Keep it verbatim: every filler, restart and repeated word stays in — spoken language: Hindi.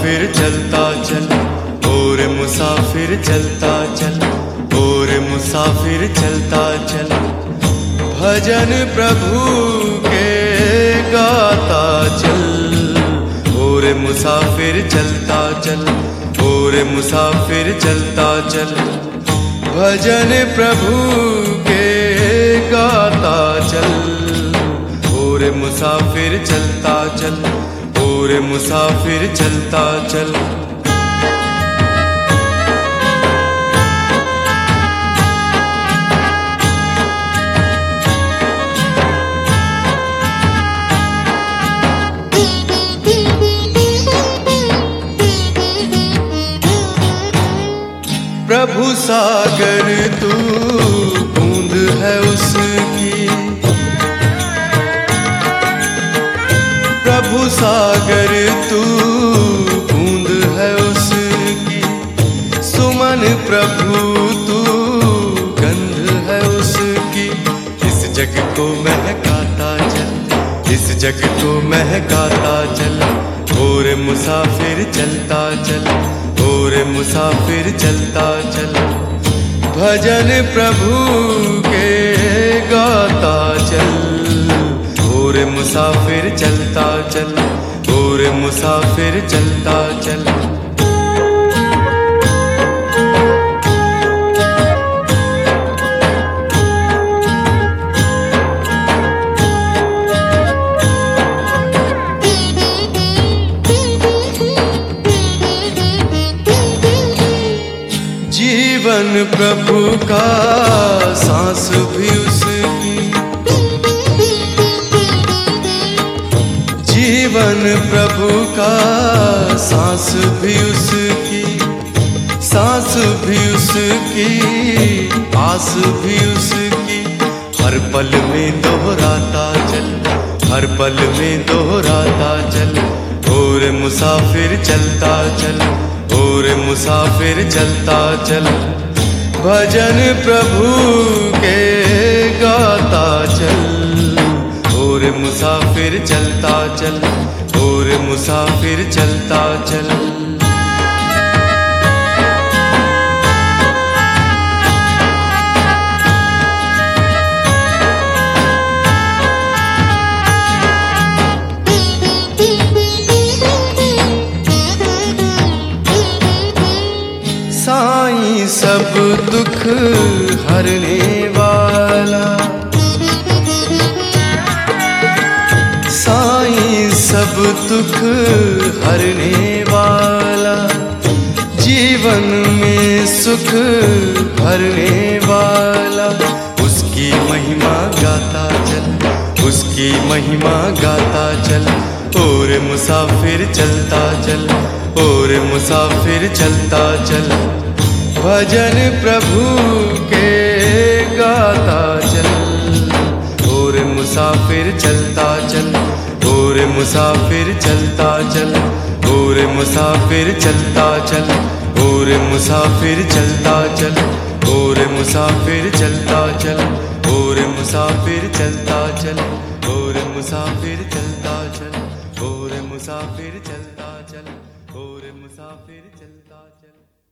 मुसाफिर चलता चल, ओ रे मुसाफिर चलता चल, ओ रे मुसाफिर चलता चल। भजन प्रभु के गाता चल, ओ रे मुसाफिर चलता चल, ओ रे मुसाफिर चलता चल। भजन प्रभु के गाता चल, ओ रे मुसाफिर चलता चल, ओ रे मुसाफिर चलता चल। प्रभु सागर तू बूंद है उसकी, प्रभु सागर तू बूंद है उसकी। सुमन प्रभु तू गंध है उसकी। इस जग को महकाता चल, इस जग को महकाता चल, ओ रे मुसाफिर चलता चल, ओ रे मुसाफिर चलता चल। भजन प्रभु के गाता चल, ओ रे मुसाफिर चलता चल, ओ रे मुसाफिर चलता चल। जीवन प्रभु का सांस भी उसकी, जीवन प्रभु का सांस भी उसकी। सांस भी उसकी, आस भी उसकी। हर पल में दोहराता चल, हर पल में दोहराता चल, ओ रे मुसाफिर चलता चल, ओ रे मुसाफिर चलता चल। भजन प्रभु के गाता चल, ओ रे मुसाफिर चलता चल, ओ रे मुसाफिर चलता चल। साईं सब दुख हरने वाला, साईं सब दुख हरने वाला। जीवन में सुख भरने वाला। उसकी महिमा गाता चल, उसकी महिमा गाता चल, ओ रे मुसाफिर चलता चल, ओ रे मुसाफिर चलता चल। भजन प्रभु के गाता चल, ओ रे मुसाफिर चलता चल, ओ रे मुसाफिर चलता चल, ओ रे मुसाफिर चलता चल, ओ रे मुसाफिर चलता चल, ओ रे मुसाफिर चलता चल, ओ रे मुसाफिर चलता चल, ओ रे मुसाफिर चलता चल, ओ रे मुसाफिर चलता चल, ओ रे मुसाफिर चलता चल।